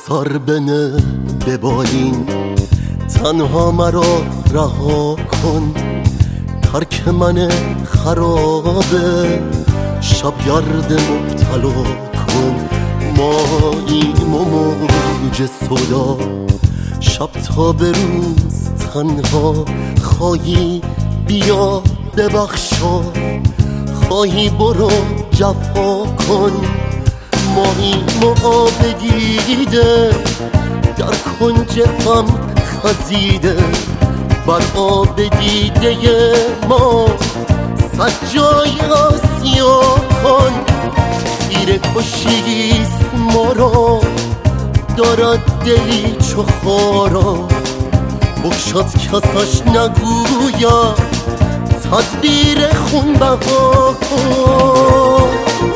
سر بنه به بالین، تنها مرا رها کن. ترک من خرابه، شبگرد مبتلا کن. ماییم و موج صدا، شب تا به روز تنها. خواهی بیا ببخشا، خواهی برو جفا کن. ماییم و آب دیده، در کنج غم خزیده. بر آب دیده ما سجای آسیا کن. خیره کشیست ما را، دارد دلی چو خارا. بگشاد کسش نگوید، تدبیر خون بها کن.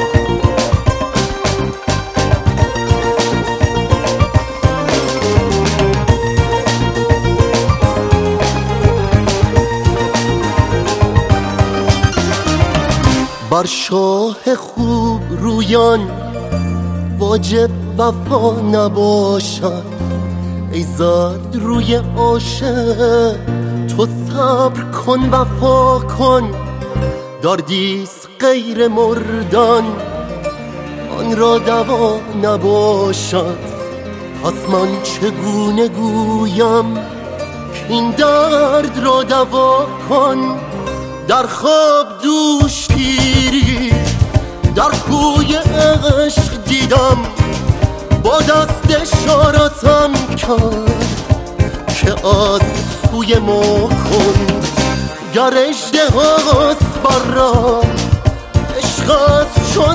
بر شاه خوب رویان واجب وفا نباشد. ای زرد روی عاشق تو صبر کن وفا کن. دردیست غیر مردن، آن را دوا نباشد. پس من چگونه گویم که این درد را دوا کن. در خواب دوش گیری، در کوی عشق دیدم. با دست اشارتم کرد که از سوی ما کن. گر اژدهاست بر راه، عشق است چون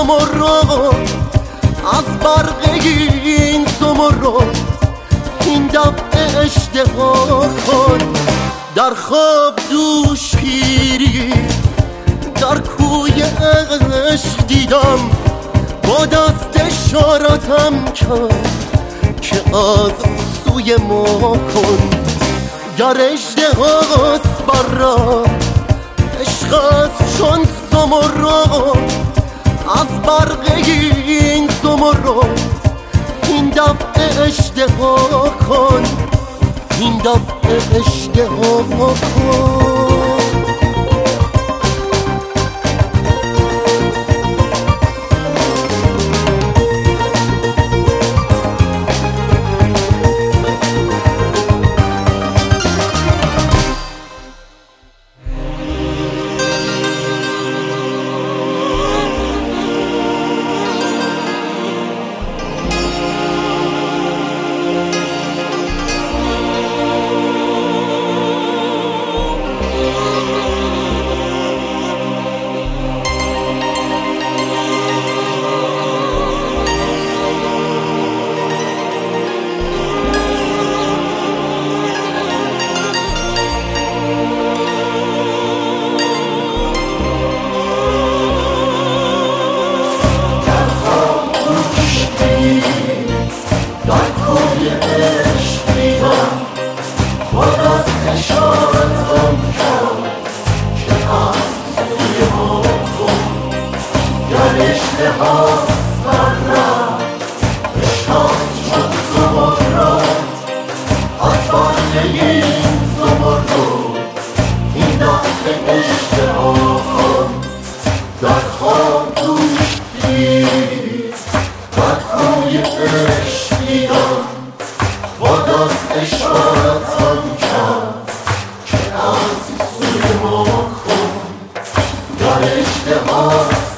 زمرد. از برق این زمرد این دفعه اژدها کن. در خواب دوش گیری، در کوی عشق دیدم. با دست اشارتم کرد که از سوی ما کن. گر اژدهاست بر راه، عشق است چون زمرد. از برق این زمرد این دفعه اژدها کن. این دفعه اژدها کن. اشتهاست